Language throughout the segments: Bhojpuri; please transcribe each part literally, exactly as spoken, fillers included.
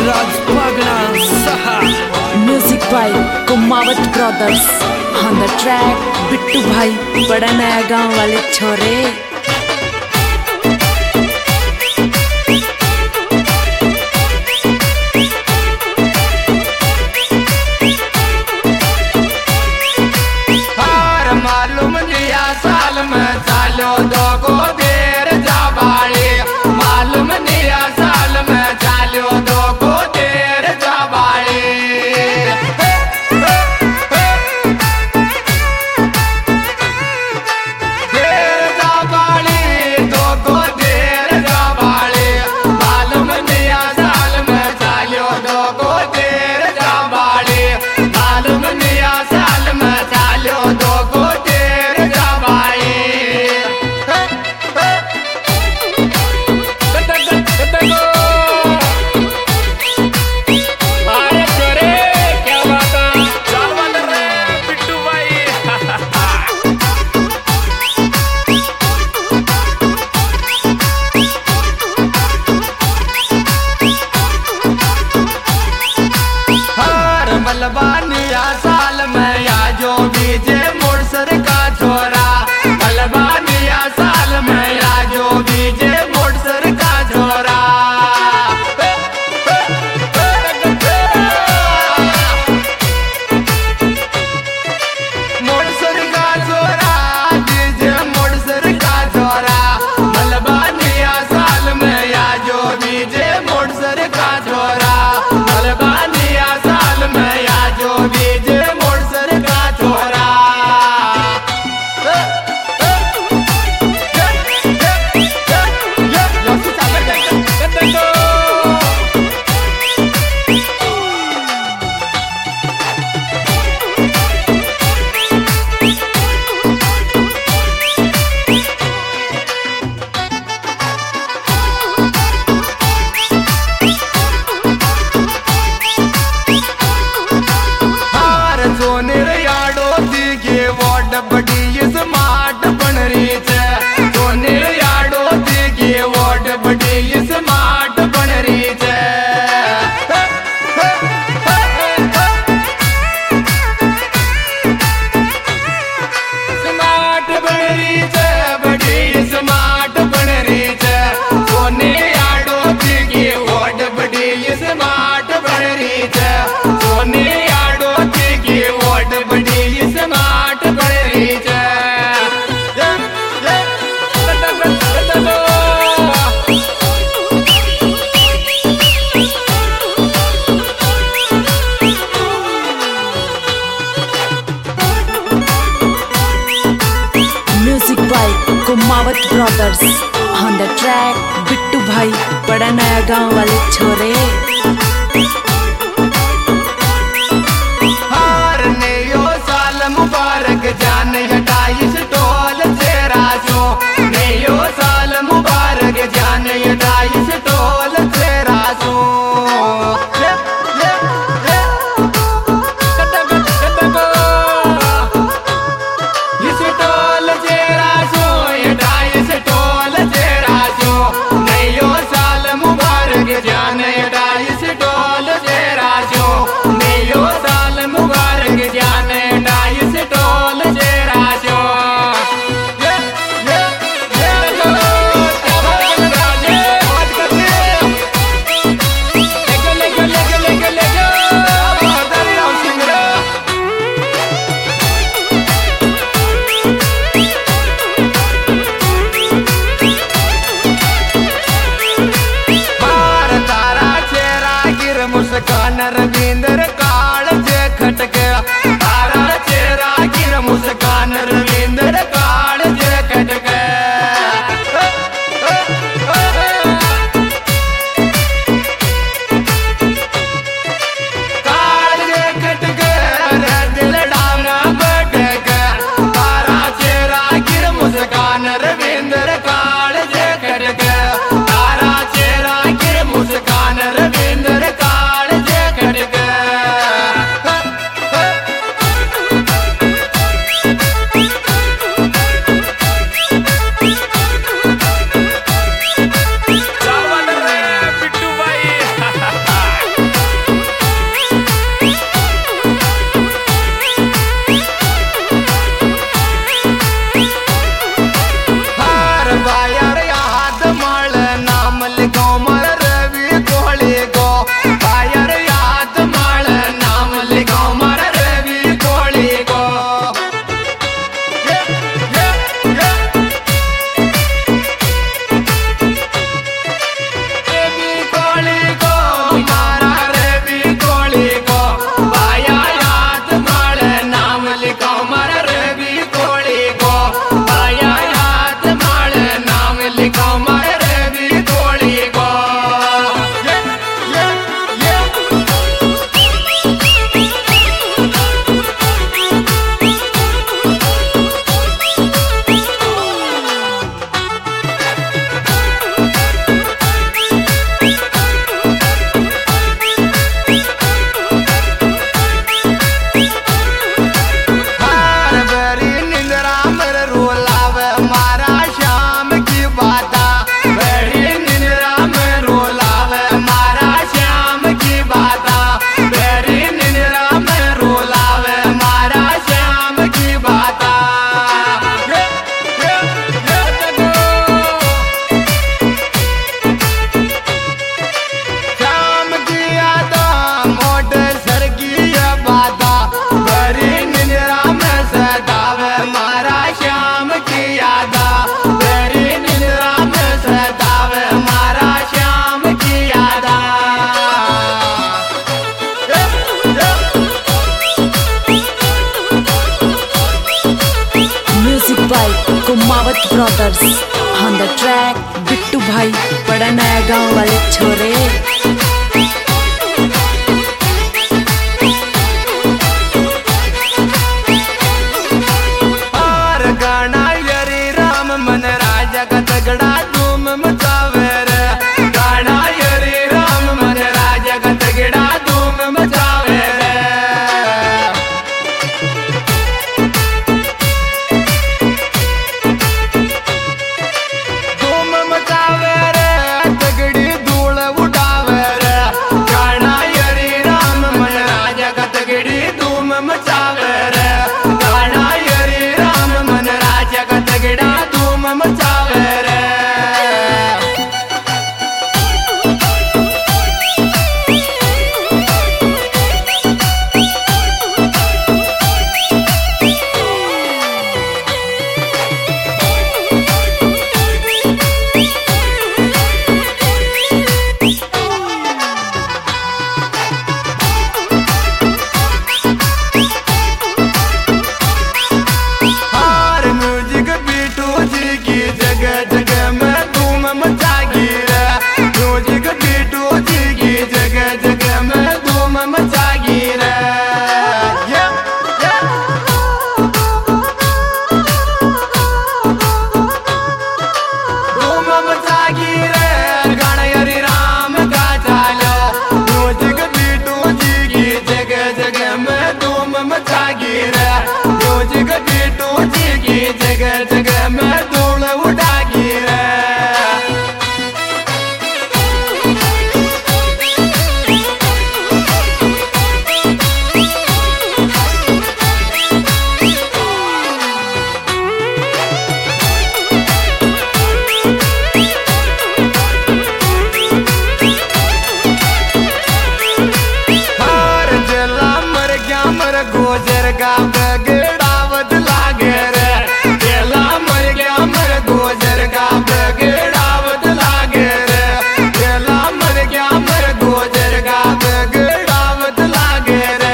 राज पागना सहा music by Kumawat brothers on the track Bittu भाई बड़ा नया गांव वाले छोरे। मालूम लिया साल में चालो दो को देर जाबाड़ी, मालूम लिया साल में चालो दो को देर जाबाड़ी। देर जाबाड़ी दो को देर जाबाड़ी, मालूम लिया साल में चालो दो को देर जाबाड़ी, मालूम लिया साल में चालो दो को मलबानिया साल में या जो बीजे मोड़सर का छोरा, मलबानिया साल में या जो बीजे मोड़सर का छोरा। मोड़सर का छोरा बीजे मोड़सर का छोरा, मलबानिया साल में या जो बीजे मोड़सर का छोरा, मलबानिया साल में जो बीजे मोड़सर का छोरा। बड़ी स्मार्ट बन रही है सोने याडो देगी वार्ड बड़ी स्मार्ट बन रही है। स्मार्ट बन रही है बड़ी स्मार्ट बन रही है सोने याडो देगी वार्ड बड़ी स्मार्ट बन रही है, सोने याडो देगी वार्ड बड़ी स्मार्ट बन रही है। Music by Kumawat brothers on the track Bittu भाई बड़ा नया गांव वाले छोरे। मुबारक जान अट्ठाईस टोल तेरा सो, नयो साल मुबारक जान अट्ठाईस टोल तेरा सो। इस टोल तेरा सो अट्ठाईस टोल तेरा सो, नयो साल मुबारक जान अट्ठाईस टोल तेरा सो, नयो साल मुबारक जान अट्ठाईस टोल तेरा सो। मुस्कान रविंदर काल जे खटके, तारा चेहरा गिर मुस्कान रविंदर काल जे खटके। काल जे खटके रे दिल डांगा बटके, तारा चेहरा गिर मुस्कान रविंदर काल जे खटके, तारा चेहरा गिर मुस्कान रविंदर काल जे खटके। Brothers on the track Bittu भाई बड़ा नया गांव वाले छोरे। तगड़ा धूम मचावे रे गाना हरे राम मन राजा का तगड़ा धूम मचावे रे। धूम मचावे रे तगड़ी धूल उठावे रे गाना हरे राम मन राजा का तगड़ी धूम मचावे रे गाना हरे राम मन राजा का तगड़ा धूम मचावे रे। जगह जगह में धूल उठागी रे। हार जला मर गया मर गोजर का बगड़ावत लागे रे जला मर गया मर गोजर का बगड़ावत लागे रे जला मर गया मर गोजर का बगड़ावत लागे रे।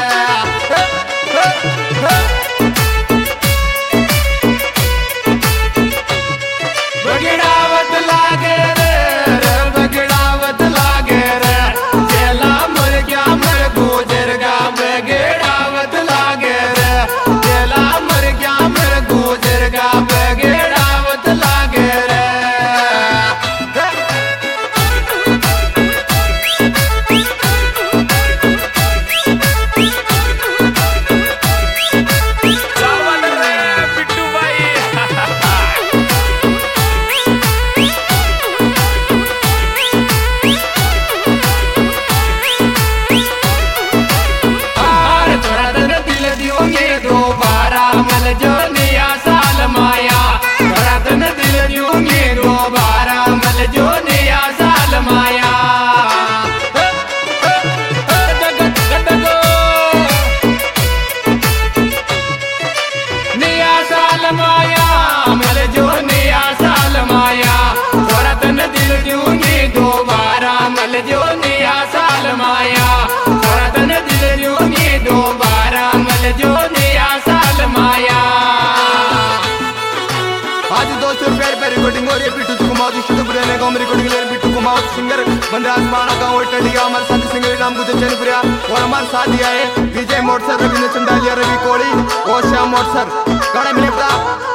बगड़ावत लागे रे बगड़ावत लागे रे जला मर गया मर गोजर का बगड़ावत लागे रे जला मर गया मर गोजर का बगड़ावत लागे रे। चावल रे बिट्टू भाई हार तोरा तन दिल दियोगे दोबारा मल जो नया साल माया तोरा तन दिल दियोगे दोबारा मल जो नया साल माया। नया साल माया मल जो नया साल माया तोरा तन दिल दियोगे दोबारा मल जो नया साल माया तोरा तन दिल दियोगे दोबारा मल जो नया साल माया। आज दोस्तों प्यार प्यार रिकॉर्डिंग हो रही है बिट्टू कुमार शुद्धपुरिया ने गाँव में रिकॉर्डिंग ले बिट्टू कुमार सिंगर बनराज माना गाँव टंडिया हमारे साथी सिंगर नाम गुजर चैनपुरिया और हमारे साथ दिया है विजय मोटसर रविंद्र चंडालिया रवि कोड़ी और श्याम मोटसर गाना मिले